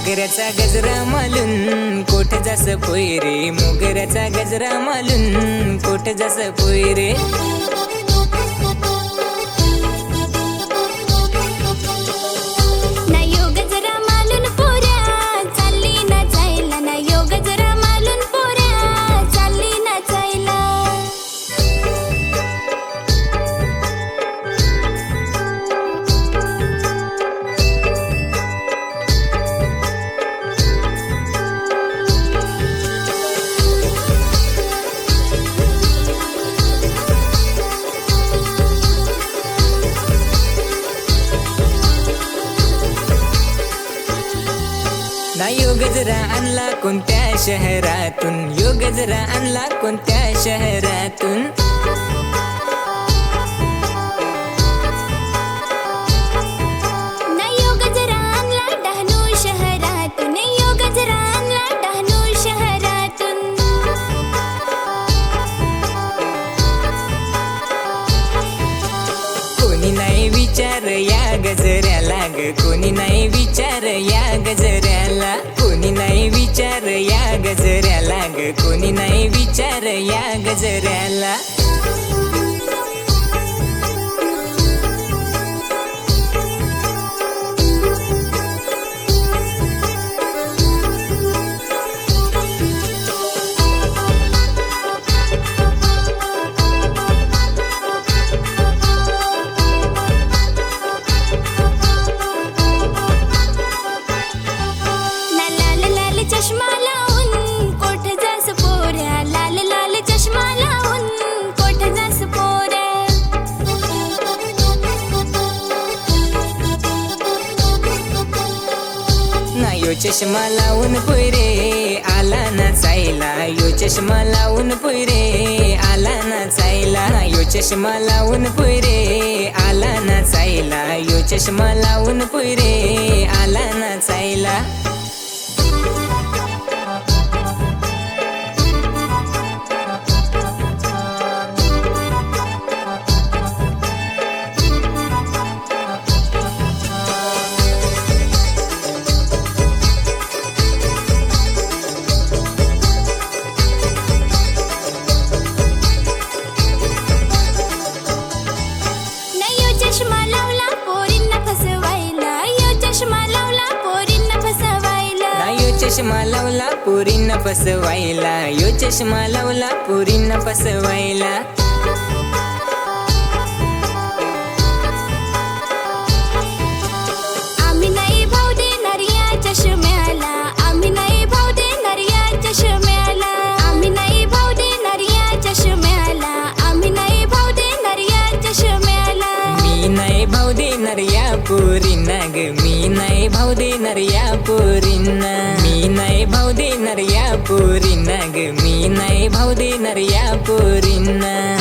मोगऱ्याचा गजरा मालून कोठ जास पोयरे, मोगऱ्याचा गजरा मालून कोठ जास पोयरे। ना यो गजरा आणला कोणत्या शहरातून, यो गजरा आणला कोणत्या शहरातून। ना यो गजरा आणला डहाणू शहरातून, यो गजरा आणला डहाणू शहरातून। कोणी नाही विचार या गजऱ्याला ग, कोणी नाही विचार या गजऱ्याला, कोणी नाही विचार या गजऱ्याला ग, कोणी नाही विचार या गजऱ्याला। चष्मा लावून कोठ जास पोऱ्या, लाल लाल चष्मा लावून कोठ जास पोऱ्या। ना यो चष्मा लावून पोयरे आला नाचायला, यो चष्मा लावून पोयरे आला नाचायला। ना यो चष्मा लावून पोयरे आला नाचायला, यो चष्मा लावून पोयरे आला नाचायला। चष्मा लावला पोरींना फसवायला, यो चष्मा लावला पोरींना फसवायला। ना यो चष्मा लावला पोरींना फसवायला, यो चष्मा लावला पोरींना फसवायला। आम्ही नाही भाव देणार या चष्म्याला, आम्ही नाही भाव देणार या चष्म्याला, आम्ही नाही भाव देणार या चष्म्याला, आम्ही नाही भाव देणार या चष्म्याला। मी नाही भाव देणार या पोरींना ग, मी नाही भाव देणार या पोरींना, मी नाही भाव देणार या पोरींना ग, मी नाही भाव देणार या पोरींना।